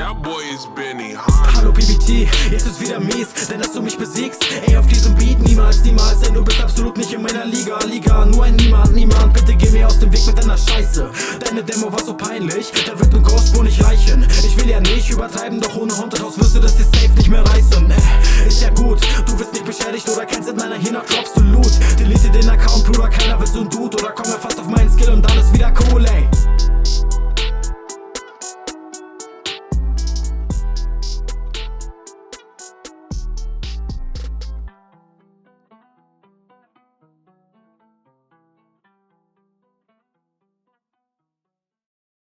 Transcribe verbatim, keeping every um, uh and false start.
That boy is Benny. Hallo P B T, jetzt ist wieder mies, denn dass du mich besiegst. Ey, auf diesem Beat niemals, niemals, denn du bist absolut nicht in meiner Liga. Liga, nur ein Niemand, Niemand, bitte geh mir aus dem Weg mit deiner Scheiße. Deine Demo war so peinlich, da wird ein Ghostspur nicht reichen. Ich will ja nicht übertreiben, doch ohne Haunted House wirst du das dir safe nicht mehr reißen. Ist ja gut, du wirst nicht beschädigt oder kennst in meiner hier nach droppst du